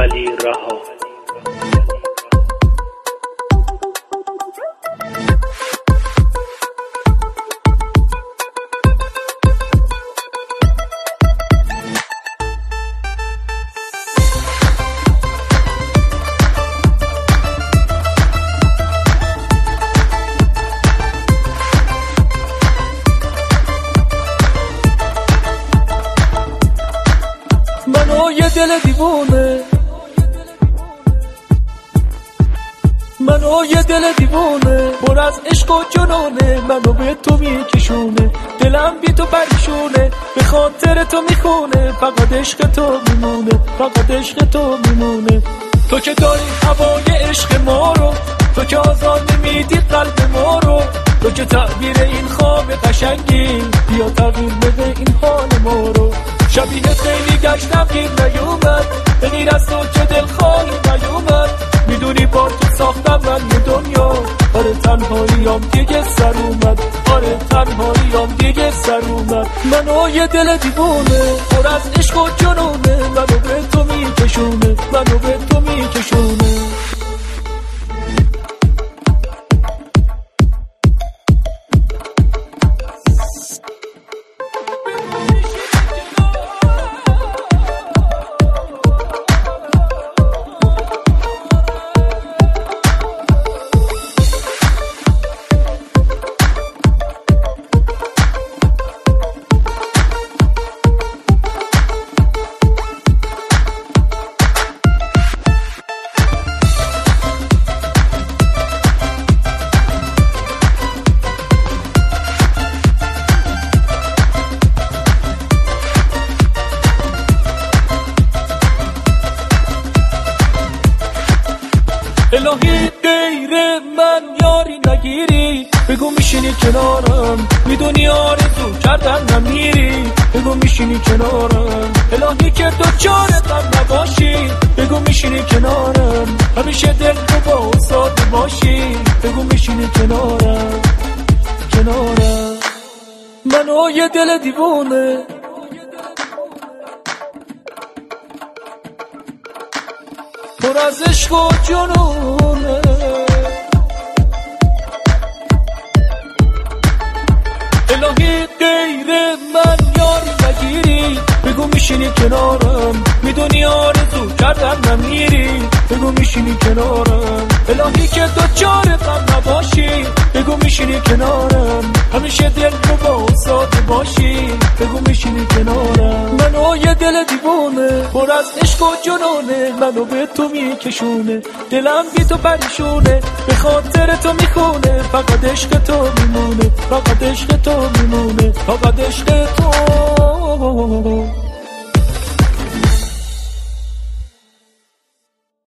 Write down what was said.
علی رها. منو یه دل دیوونه، منو یه دل دیوونه پر از عشق و جنونه، منو به تو میکشونه، دلم بی تو پریشونه، به خاطر تو میخونه، فقط عشق تو میمونه، فقط عشق تو میمونه. تو که داری هوای عشق ما رو، تو که آزاد نمیدی قلب ما رو، تو که تعبیر این خواب قشنگی، بیا تغییر بده این حال ما رو. شبیه خیلی گشتم گیر نیومد، به غیر از تو که دل خالی نیومد، میدونی با تو ساختم من یه دنیا، آره تنهاییام دیگه سر اومد، آره تنهاییام دیگه سر اومد. منو یه دل دیوونه پر از عشق و جنونه، منو به تو میکشونه، منو به تو میکشونه. الهی غیر من یاری نگیری، بگو میشینی کنارم، میدونی آرزو کردن نمیری، بگو میشینی کنارم. الهی که تو چارتم نباشی، بگو میشینی کنارم، همیشه دل رو با ساده باشی، بگو میشینی کنارم، کنارم. منو یه دل دیوونه، پر از عشق و جنونه، الهی غیر من یاری نگیری، بگو میشینی کنارم، میدونی آرزو کردن نمیری، بگو میشینی کنارم. الهی که تو چارتم نباشی، بگو میشینی کنارم، همیشه دل رو با ساده باشی، بگو میشینی کنارم. منو یه دل دیوونه پر از عشق و جنونه، منو به تو میکشونه، دلم بی تو پریشونه، به خاطر تو میخونه، فقط عشق تو میمونه، فقط عشق تو میمونه، فقط عشق تو